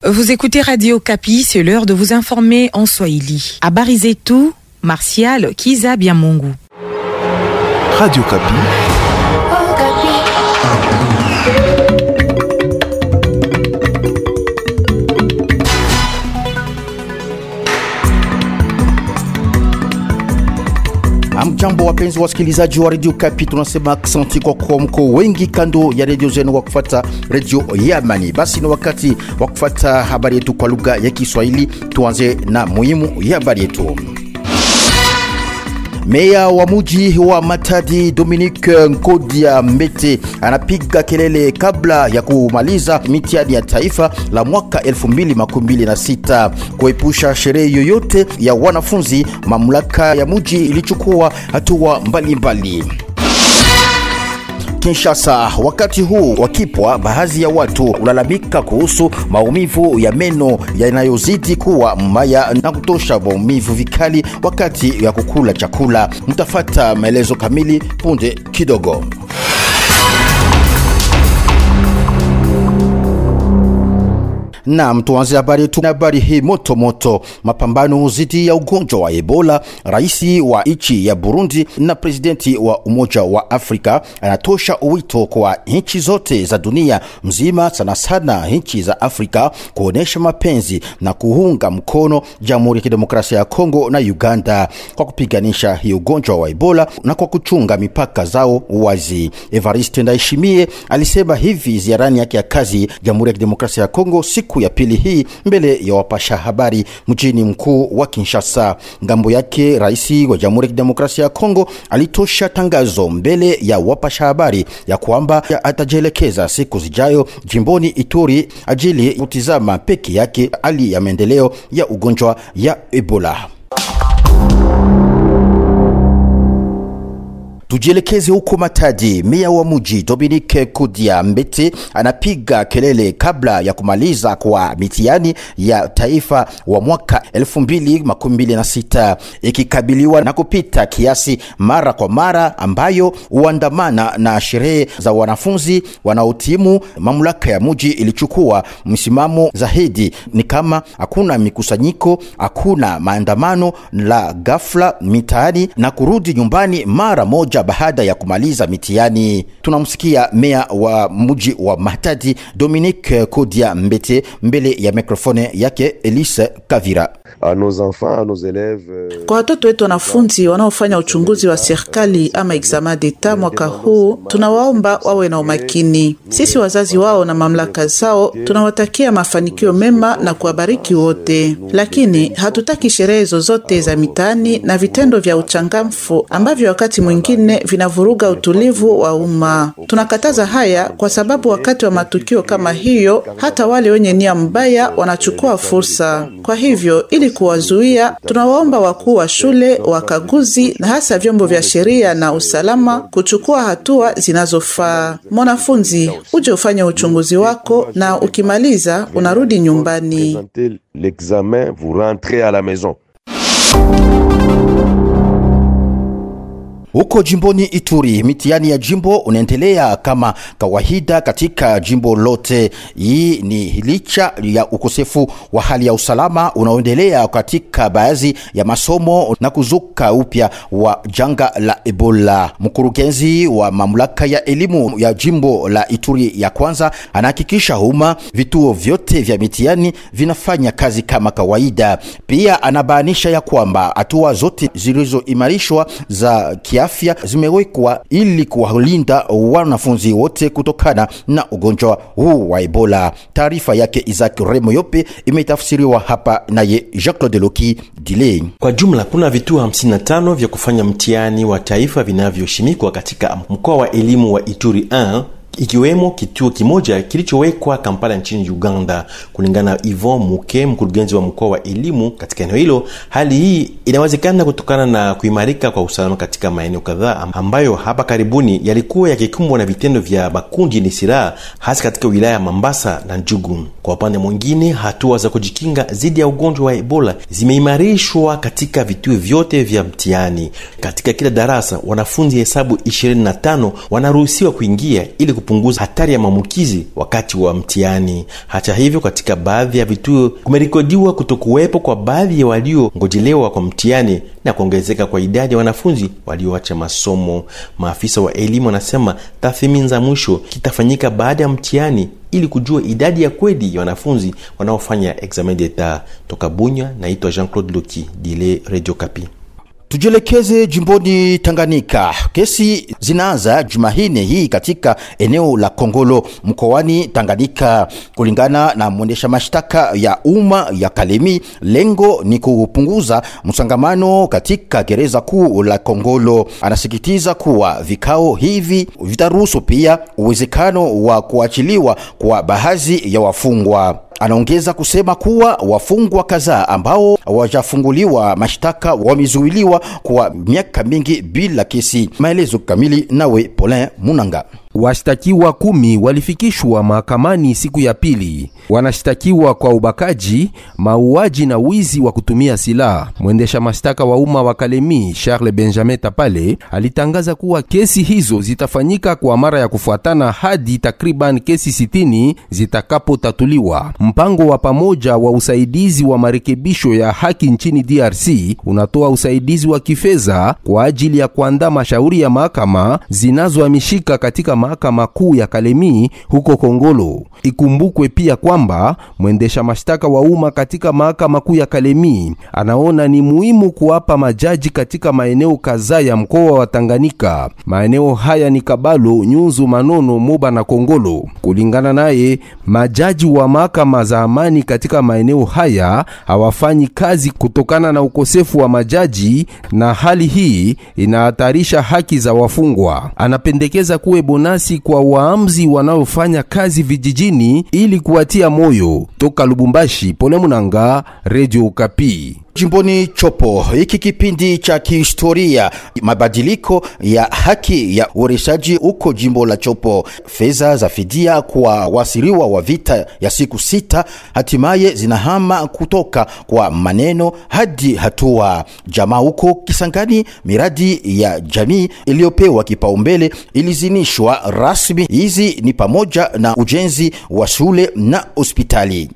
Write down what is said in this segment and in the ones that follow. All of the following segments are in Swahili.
Vous écoutez Radio Kapi, c'est l'heure de vous informer en Swahili. Habari zetu, Martial Kiza Biamungu. Radio Kapi. Amjambo wapenzi wasikilizaji wa Radio Kapi, tunasema asante kwa mko wengi kando ya radio zenu wa kufuata Radio Yamani. Basi ni wakati wa kufuata habari yetu kwa lugha ya Kiswahili. Tuanze na muhimu ya habari yetu. Meya wa mji wa Matadi Dominique Nkodia Mbete anapiga kelele kabla ya kumaliza mitihani ya taifa la mwaka 2026. Kuepusha sherehe yoyote ya wanafunzi, mamlaka ya mji ilichukua hatua mbalimbali. Kinshasa, wakati huu wakipwa, baadhi ya watu ulalamika kuhusu maumivu ya meno yanayozidi kuwa mbaya na kutosha maumivu vikali wakati ya kukula chakula. Mtafata maelezo kamili punde kidogo. Na mtuanze habari yetu na habari hii moto. Mapambano dhidi ya ugonjwa wa Ebola. Raisi wa nchi ya Burundi na presidenti wa Umoja wa Afrika anatosha wito kwa nchi zote za dunia mzima, sana nchi za Afrika, kuonesha mapenzi na kuunga mkono Jamhuri ya Kidemokrasia ya Kongo na Uganda kwa kupiganisha hii ugonjwa wa Ebola na kwa kuchunga mipaka zao wazi. Evariste Ndayishimiye alisema hivi ziarani yake ya kazi Jamhuri ya Kidemokrasia ya Kongo siku ya pili hii mbele ya wapasha habari mjini mkuu wa Kinshasa. Ngambo yake raisi wa Jamhuri ya Kidemokrasia ya Kongo alitosha tangazo mbele ya wapasha habari ya kwamba atajielekeza siku zijayo jimboni Ituri ajili kutizama peke yake hali ya maendeleo ya ugonjwa ya Ebola. Tujielekeze huko Matadi. Meya wa mji Dominique Nkodia Mbete anapiga kelele kabla ya kumaliza kwa mitihani ya taifa wa mwaka 2026, ikikabiliwa na kupita kiasi mara kwa mara ambayo huandamana na sherehe za wanafunzi wanaotimu. Mamlaka ya mji ilichukua msimamo zaidi, ni kama hakuna mikusanyiko, hakuna maandamano la ghafla mitaani na kurudi nyumbani mara moja baada ya kumaliza mitihani. Tunamsikia meya wa mji wa Matadi Dominique Nkodia Mbete mbele ya mikrofone yake Elise Kavira. Kwa watoto wetu wanafunzi wanaofanya uchunguzi wa serikali ama examen d'etat mwaka huu, tunawaomba wawe na umakini. Sisi wazazi wao na mamlaka zao tunawatakia mafanikio mema na kuwabariki wote, lakini hatutaki sherehe zozote za mitani na vitendo vya uchangamfu ambavyo wakati mwingine vinavuruga utulivu wa umma. Tunakataza haya kwa sababu wakati wa matukio kama hiyo hata wale wenye nia mbaya wanachukua fursa. Kwa hivyo ili kuwazuia, tunawaomba wakuu wa shule, wakaguzi na hasa vyombo vya sheria na usalama kuchukua hatua zinazofaa. Mwanafunzi, uje ufanye uchunguzi wako na ukimaliza unarudi nyumbani. L'examen, vous rentrez à la maison. Huko jimboni Ituri, mitihani ya jimbo unaendelea kama kawaida katika jimbo lote. Hii ni licha ya ukosefu wa hali ya usalama unaoendelea katika baadhi ya masomo na kuzuka upya wa janga la Ebola. Mkurugenzi wa mamlaka ya elimu ya jimbo la Ituri ya kwanza anahakikisha vituo vyote vya mitihani vinafanya kazi kama kawaida. Pia anabainisha ya kwamba hatua zote zilizoimarishwa za afya zimewekwa ili kuwalinda wanafunzi wote kutokana na ugonjwa huu wa Ebola. Taarifa yake Isaac Remoyope imetafsiriwa hapa naye Jacques Deloki Delay. Kwa jumla kuna vituo 55 vya kufanya mtihani wa taifa vinavyoshimikwa katika mkoa wa elimu wa Ituri 1, ikiwemo kituo kimoja kilichowekwa Kampala nchini Uganda. Kulingana na Yvon Muke, mkurugenzi wa mkoa wa elimu katika eneo hilo, hali hii inawezekana kutokana na kuimarika kwa usalama katika maeneo kadhaa ambayo hapa karibuni yalikuwa yakikumbwa na vitendo vya makundi yenye silaha, hasa katika wilaya ya Mambasa na Njugu. Kwa upande mwingine, hatua za kujikinga dhidi ya ugonjwa wa Ebola zimeimarishwa katika vituo vyote vya mtihani. Katika kila darasa, wanafunzi hesabu 25 wanaruhusiwa kuingia ili kupunguza hatari ya maambukizi wakati wa mtihani. Hata hivyo, katika baadhi ya vituo kumerekodiwa kutokuwepo kwa baadhi ya waliongojelewa kwa mtihani na kuongezeka kwa idadi ya wanafunzi walioacha masomo. Maafisa wa elimu wanasema tathmini za mwisho kitafanyika baada ya mtihani ili kujua idadi ya kweli ya wanafunzi wanaofanya examen d'etat. Toka Bunya, naitwa Jean-Claude Loki, Dile, Radio Kapi. Tujelekeze jimboni Tanganyika. Kesi zinaanza Jumahine hii katika eneo la Kongolo mkoani Tanganyika. Kulingana na mwendesha mashtaka ya umma ya Kalemi, lengo ni kupunguza msangamano katika gereza kuu la Kongolo. Anasikitiza kuwa vikao hivi vitaruhusu pia uwezekano wa kuachiliwa kwa baadhi ya wafungwa. Anaongeza kusema kuwa wafungwa kadhaa ambao hawajafunguliwa mashtaka wamezuiliwa kwa miaka mingi bila kesi. Maelezo kamili nawe Paulin Munanga. Washtakiwa 10 walifikishwa mahakamani siku ya pili. Wanashtakiwa kwa ubakaji, mauaji na wizi wa kutumia silaha. Mwendesha mashtaka wa umma wa Kalemi, Charles Benjamin Tapale, alitangaza kuwa kesi hizo zitafanyika kwa mara ya kufuatana hadi takriban kesi 60 zitakapotatuliwa. Mpango wa pamoja wa usaidizi wa marekebisho ya haki nchini DRC unatoa usaidizi wa kifedha kwa ajili ya kuandaa mashauri ya mahakama zinazohamishika katika mahakama kuu ya Kalemi huko Kongolo. Ikumbukwe pia kwamba mwendesha mashtaka wa umma katika mahakama kuu ya Kalemi anaona ni muhimu kuwapa majaji katika maeneo kadhaa ya mkoa wa Tanganyika. Maeneo haya ni Kabalo, Nyunzu, Manono, Moba na Kongolo. Kulingana naye, majaji wa mahakama za amani katika maeneo haya hawafanyi kazi kutokana na ukosefu wa majaji, na hali hii inahatarisha haki za wafungwa. Anapendekeza kuwe bonasi kwa waamzi wanaofanya kazi vijijini ili kuwatia moyo. Toka Lubumbashi, Pole Munanga, Radio Kapi. Jimboni Chopo, hiki kipindi cha kihistoria mabadiliko ya haki ya ureshaji uko jimbo la Chopo. Fedha za fidia kwa wasiriwa wa vita ya siku 6 hatimaye zinahama kutoka kwa maneno hadi hatua. Jamaa huko Kisangani, miradi ya jamii iliyopewa kipaumbele ilizinishwa rasmi. Hizi ni pamoja na ujenzi wa shule na hospitali.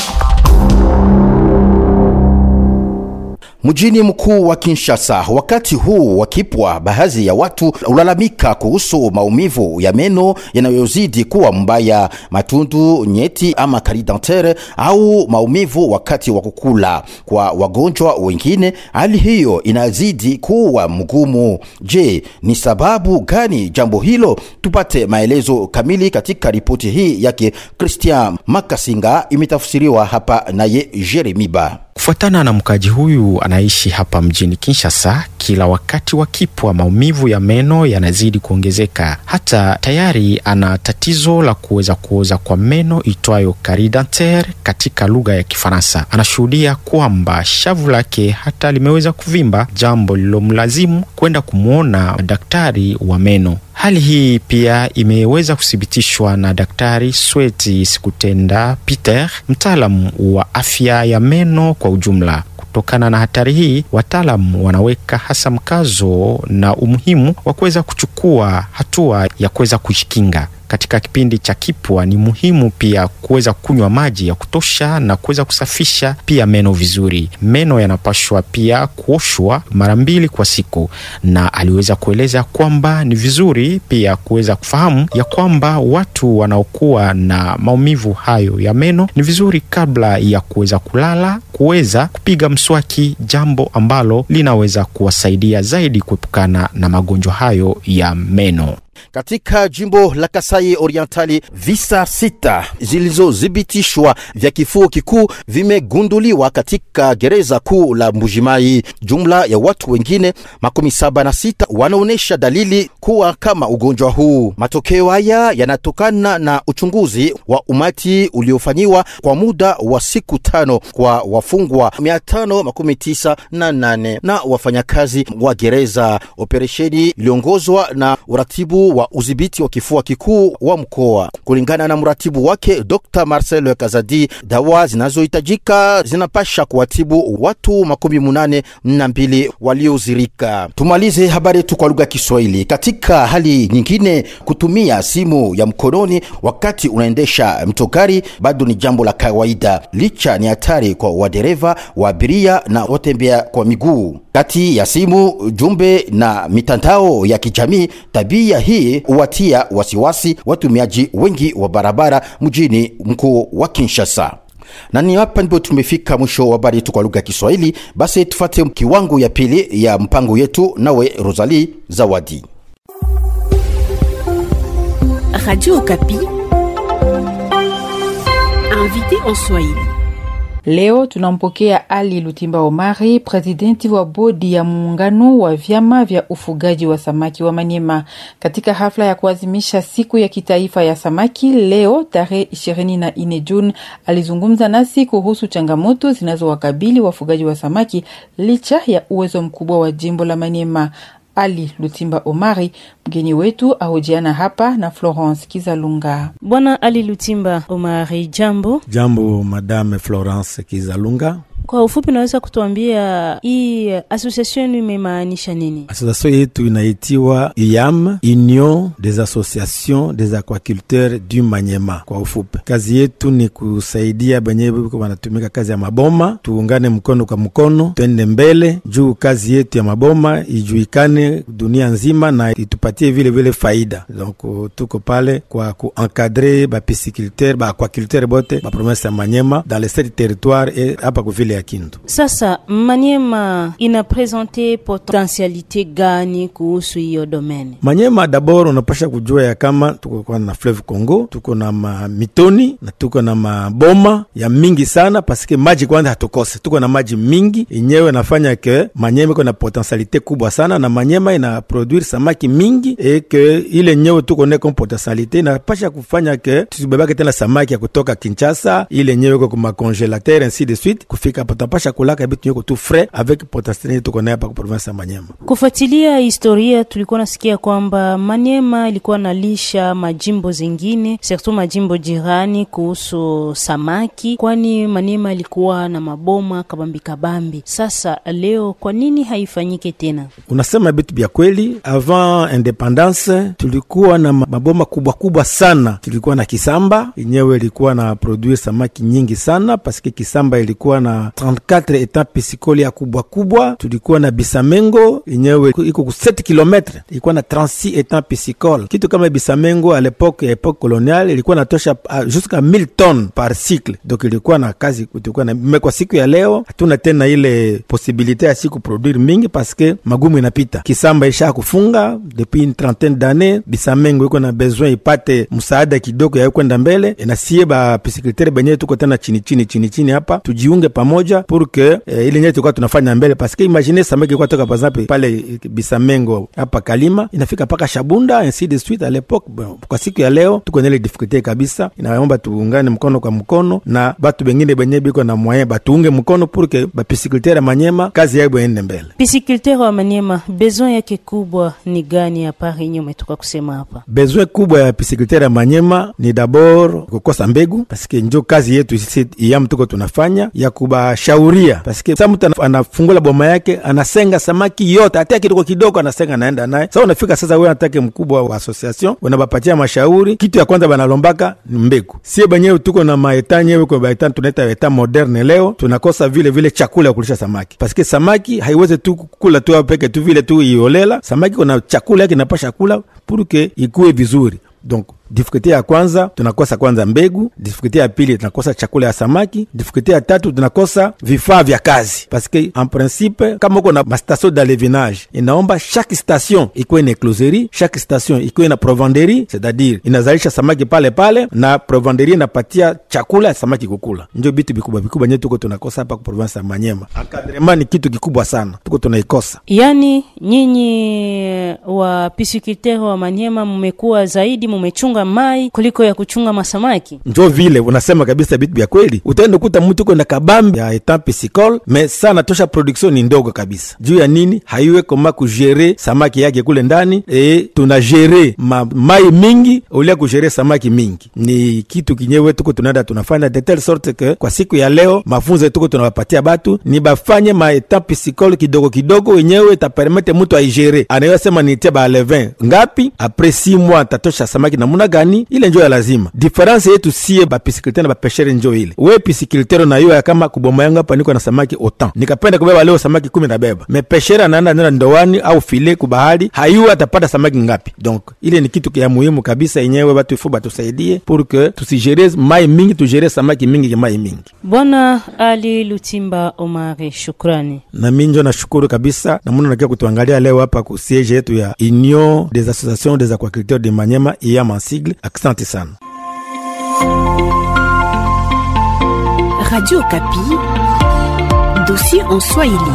Mjini mkuu wa Kinshasa, wakati huu wakipwa baadhi ya watu ulalamika kuhusu maumivu ya meno yanayozidi kuwa mbaya, matundu nyeti ama carie dentaire au maumivu wakati wa kukula. Kwa wagonjwa wengine, hali hiyo inazidi kuwa mgumu. Je, ni sababu gani jambo hilo? Tupate maelezo kamili katika ripoti hii yake Christian Makasinga, imetafsiriwa hapa naye Jeremiba. Kufuatana na mkaji huyu anaishi hapa mjini Kinshasa, kila wakati wakipwa maumivu ya meno yanazidi kuongezeka. Hata tayari ana tatizo la kuweza kuoza kwa meno itwayo carie dentaire katika lugha ya Kifaransa. Anashuhudia kwamba shavu lake hata limeweza kuvimba, jambo lilomlazimu kwenda kumuona daktari wa meno. Hali hii pia imeweza kuthibitishwa na Daktari Sweti Sikutenda Peter, mtaalamu wa afya ya meno kwa ujumla. Kutokana na hatari hii, wataalamu wanaweka hasa mkazo na umuhimu wa kuweza kuchukua hatua ya kuweza kujikinga. Katika kipindi cha kipwa ni muhimu pia kuweza kunywa maji ya kutosha na kuweza kusafisha pia meno vizuri. Meno yanapashwa pia kuoshwa mara 2 kwa siku, na aliweza kueleza kwamba ni vizuri pia kuweza kufahamu ya kwamba watu wanaokuwa na maumivu hayo ya meno ni vizuri kabla ya kuweza kulala kuweza kupiga mswaki, jambo ambalo linaweza kuwasaidia zaidi kuepukana na magonjwa hayo ya meno. Katika jimbo la Kasai Orientali, visa 6 zilizodhibitishwa vya kifua kikuu vimegunduliwa katika gereza kuu la Mbujimai. Jumla ya watu wengine 76 wanaonesha dalili kuwa kama ugonjwa huu. Matokeo haya yanatokana na uchunguzi wa umati uliofanyiwa kwa muda wa siku 5 kwa wafungwa 598 na wafanyakazi wa gereza. Operesheni iliongozwa na uratibu mkuu wa udhibiti wa kifua kikuu wa mkoa. Kulingana na mratibu wake Dr. Marcel Kazadi, dawa zinazohitajika zinapasha kuwatibu watu 82 waliozirika. Tumalize habari tu kwa lugha ya Kiswahili. Katika hali nyingine, kutumia simu ya mkononi wakati unaendesha mtokari bado ni jambo la kawaida, licha ni hatari kwa wadereva, wa abiria na watembea kwa miguu. Kati ya simu, jumbe na mitandao ya kijamii, tabia hii huwatia wasiwasi watumiaji wengi wa barabara mjini mkuu wa Kinshasa. Na ni hapa ndipo tumefika mwisho wa habari yetu kwa lugha ya Kiswahili. Basi tufuate kiwango ya pili ya mpango yetu, nawe Rosalie Zawadi. Radio Okapi, invité en Swahili. Leo tunampokea Ali Lutimba Omari, presidenti wa bodi ya muungano wa vyama vya ufugaji wa samaki wa Maniema. Katika hafla ya kuadhimisha siku ya kitaifa ya samaki leo tarehe 24 Juni, alizungumza nasi kuhusu changamoto zinazowakabili wafugaji wa samaki licha ya uwezo mkubwa wa jimbo la Maniema. Ali Lutimba Omari, mgeni wetu, ahojiana hapa na Florence Kizalunga. Bwana Ali Lutimba Omari, jambo. Jambo Madame Florence Kizalunga. Kwa ufupi naweza kutuambia hii association imemaanisha nini? Association yetu inaitiwa UYAM, Union des Associations des Aquaculteurs du Maniema. Kwa ufupi, kazi yetu ni kusaidia benyewe wanatumika kazi ya maboma, tuungane mkono kwa mkono, twende mbele juu kazi yetu ya maboma ijuikane dunia nzima na itupatie vile vile faida. Donc tuko pale kwa kuencadrer ba pisciculteurs, ba aquaculteurs bote ba province ya Maniema dans les 7 territoires et hapa kuvile ya Kindu. Sasa Maniema ina presente potentialite gani kuhusu hiyo domaine? Maniema d'abord unapasha kujua ya kama tuko kwa na Fleuve Congo, tuko na mitoni na tuko na maboma ya mingi sana, paske maji kwanza hatukose. Tuko na maji mingi, yenyewe nafanya ke Maniema iko na potentialite kubwa sana, na Maniema ina produire samaki mingi et que ile nyewe tuko na potentialite na pasha kufanya ke tusibebake tena samaki ya kutoka Kinshasa, ile nyewe kwa kuma congélateur ainsi de suite kufika patapasha kulaka bitu yoko tu frais avec potentiel tuko nayo hapa kwa province ya Maniema. Kufuatilia historia tulikuwa nasikia kwamba Maniema ilikuwa nalisha majimbo zingine, surtout majimbo jirani kuhusu samaki, kwani Maniema ilikuwa na maboma kabambi. Sasa leo kwa nini haifanyike tena? Unasema bitu bya kweli. Avant independance tulikuwa na maboma kubwa sana. Tulikuwa na Kisamba, yenyewe ilikuwa na produire samaki nyingi sana parce que Kisamba ilikuwa na 34 étangs piscicole ya kubwa. Tulikuwa na Bisamengo, yenyewe iko ku 7 km, ilikuwa na 36 étangs piscicole. Kitu kama Bisamengo à l'époque coloniale ilikuwa natosha jusqu'à 1000 tonnes par cycle. Donc ilikuwa na kazi, tulikuwa na kwa siku ya leo hatuna tena ile possibilité ya siku produire mingi parce que magumu inapita. Kisamba isha kufunga depuis une trentaine d'années. Bisamengo iko na besoin ipate msaada kidogo ya kwenda mbele, na sie ba pisciculteur benye tuko tena chini hapa tujiunge pamoja pour que ile nyewe tulikuwa tunafanya mbele, parce que imaginez samaki kwa toka par exemple pale Bisamengo hapa Kalima inafika paka Shabunda ainsi de suite à l'époque. Kwa siku ya leo tuko na ile difficulté kabisa, inaomba tuungane mkono kwa mkono na batu bengine benye biko na moyen batuunge mkono pour que ba pisciculteur ya Maniema kazi yao iende mbele. Pisciculteur wa Maniema besoin yake kubwa ni gani ya pari nyuma umetoka kusema hapa? Besoin kubwa ya pisciculteur ya Maniema ni d'abord kukosa mbegu, parce que ndio kazi yetu sisi UYAM tuko tunafanya ya kubashauria, parce que mtu anafungula boma yake anasenga samaki yote, hata kidogo anasenga naenda naye. Sasa unafika sasa wewe unataka mkubwa wa association unabapatia mashauri, kitu ya kwanza banalombaka ni mbegu. Sie benyewe tuko na maeta nyewe kwa baeta tunaita eta moderne, leo tunakosa vile chakula ya kulisha samaki, parce que samaki haiwezi tu kula tu peke tu vile tu iolela. Samaki kuna chakula yake inapasha kula pour que ikue vizuri. Donc difficulté ya kwanza tunakosa kwanza mbegu, difficulté ya pili tunakosa chakula ya samaki, difficulté ya tatu tunakosa vifaa vya kazi, parce que en principe kama uko na station d'alevinage inaomba chaque station ikuwe na closerie, chaque station ikuwe na provanderie, c'est-à-dire inazalisha samaki pale na provanderie inapatia chakula ya samaki kukula. Ndio vitu vikubwa nyewe tuko tunakosa hapa kwa province ya Maniema. Encadrement ni kitu kikubwa sana tuko tunaikosa. Yani nyinyi wa pisciculteur wa Maniema mmekuwa zaidi mmechunga kuchunga mai kuliko ya kuchunga masamaki. Njo vile unasema kabisa bitu vya kweli. Utaenda kuta mtu uko na kabambi ya etant piscicole, mais sana tosha production ni ndogo kabisa. Juu ya nini? Haiwe koma kujere samaki yake kule ndani, tunajere mai mingi ulia kujere samaki mingi. Ni kitu kinyewe tuko tunaenda tunafanya de telle sorte que kwa siku ya leo mafunzo tuko tunawapatia batu ni bafanye ma etant piscicole kidogo kidogo, wenyewe ta permettre mtu aigere. Anayosema ni tia ba levin ngapi après 6 mois tatosha samaki namuna gani, ile njoo ya lazima. Difference yetu sie ba pisciculteur na ba pêcheur njoo ile. Wewe pisciculteur na hiyo kama kuboma yangu hapa niko na samaki autant. Nikapenda kubeba leo samaki 10 na beba. Me pêcheur anaenda nenda ndowani au file kubahari, hayua atapata samaki ngapi. Donc ile ni kitu ya muhimu kabisa yenyewe watu ifuba tusaidie pour que tusijere mai mingi, tujere samaki mingi mai mingi. Bwana Ali Lutimba Omari, shukrani. Na mimi ndio nashukuru kabisa na muna nakia kutuangalia leo hapa ku siège yetu ya Union des Associations des Aquaculteurs de Maniema, IAM en sigle. Asante sana. Radio Okapi, dossier en Swahili.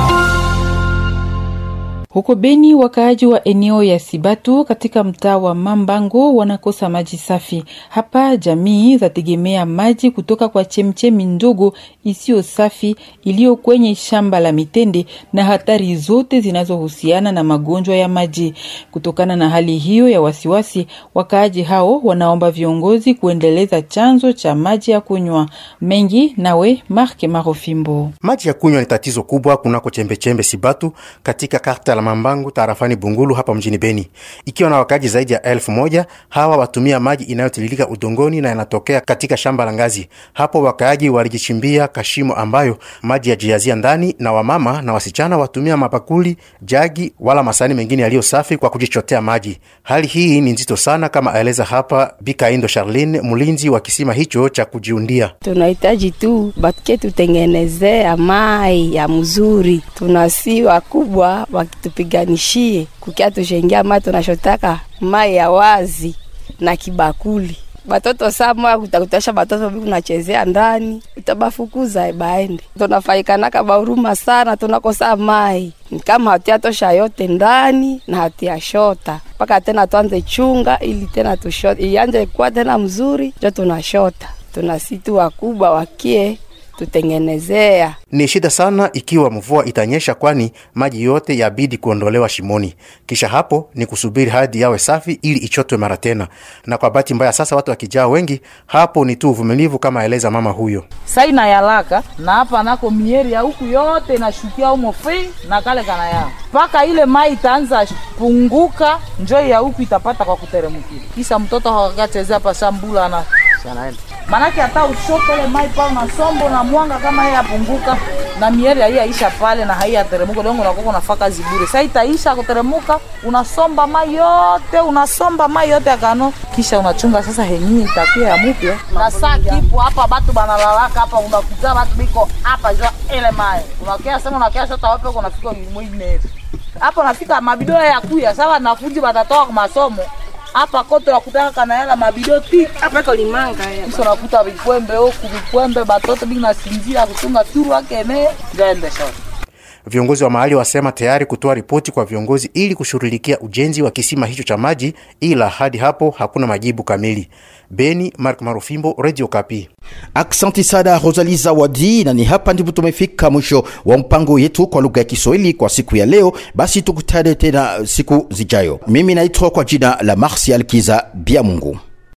Huko Beni, wakaaji wa eneo ya Sibatu katika mtaa wa Mambango wanakosa maji safi. Hapa jamii zategemea maji kutoka kwa chemchemi ndogo isiyo safi iliyo kwenye shamba la mitende na hatari zote zinazohusiana na magonjwa ya maji. Kutokana na hali hiyo ya wasiwasi, wakaaji hao wanaomba viongozi kuendeleza chanzo cha maji ya kunywa. Mengi nawe Mark Marofimbo. Maji ya kunywa ni tatizo kubwa kunako chembe Sibatu katika karta la Mambango tarafani Bungulu hapa mjini Beni. Ikiwa na wakaji zaidi ya 1000, hawa watumia maji inayotililika udongoni na yanatokea katika shamba la ngazi. Hapo wakaji walijichimbia kashimo ambayo maji yajiazia ndani, na wamama na wasichana watumia mapakuli, jagi wala masani mengine yaliyo safi kwa kujichotea maji. Hali hii ni nzito sana kama aeleza hapa Bikaindo Charlene, mlinzi wa kisima hicho cha kujiundia. Tunahitaji tu batike tutengenezea mai ya mzuri. Tunasi wakubwa wakitupiganishie kukia tushengia mai, tunashotaka mai ya wazi na kibakuli. Batoto sama kutakutasha batoto biku nachezea ndani, utabafukuza baende. Tunafaikana kama huruma sana, tunakosa mai. Kama hatia tosha yote ndani na hatia shota. Paka tena tuanze chunga ili tena tushota. Ianze kuwa tena mzuri, jo tunashota. Tunasitu wakubwa wakie tutengenezea. Ni shida sana ikiwa mvua itanyesha, kwani maji yote yabidi kuondolewa shimoni. Kisha hapo ni kusubiri hadi yawe safi ili ichotwe mara tena. Na kwa bahati mbaya sasa watu wakijaa wengi, hapo ni tu uvumilivu kama eleza mama huyo. Sai na yalaka na hapa nako mieri ya huku yote inashukia umo free na kale kana yao. Paka ile mai itaanza punguka, njoo ya huku itapata kwa kuteremkia. Kisa mtoto hakachezea hapa shambula na shanaenda. Manake hata ushoke ile mai pale na sombo na mwanga kama yeye apunguka na mieri hii aisha pale na hii ateremuka, dongo na koko nafaka zibure. Sasa itaisha kuteremuka, unasomba mai yote akano, kisha unachunga sasa henyi itakuwa mpya. Na saki ipo hapa batu banalalaka hapa, unakuta batu biko hapa jo ile mai. Unakia sema unakia shota wapi uko nafika mwingine. Hapo nafika mabido ya kuya sawa na fuji batatoa kwa masomo. Hapa kote wakutaka kana yala mabidoti hapa iko limanga ya sio nakuta vipwembe batoto bina sinzia kutunga turu yake ndio shot. Viongozi wa mahali wasema tayari kutoa ripoti kwa viongozi ili kushughulikia ujenzi wa kisima hicho cha maji, ila hadi hapo hakuna majibu kamili. Beni, Mark Marofimbo, Radio Okapi. Aksanti sana Rosalie Zawadi, na ni hapa ndipo tumefika mwisho wa mpango yetu kwa lugha ya Kiswahili kwa siku ya leo. Basi tukutane tena siku zijayo. Mimi naitwa kwa jina la Martial Kiza Biamungu.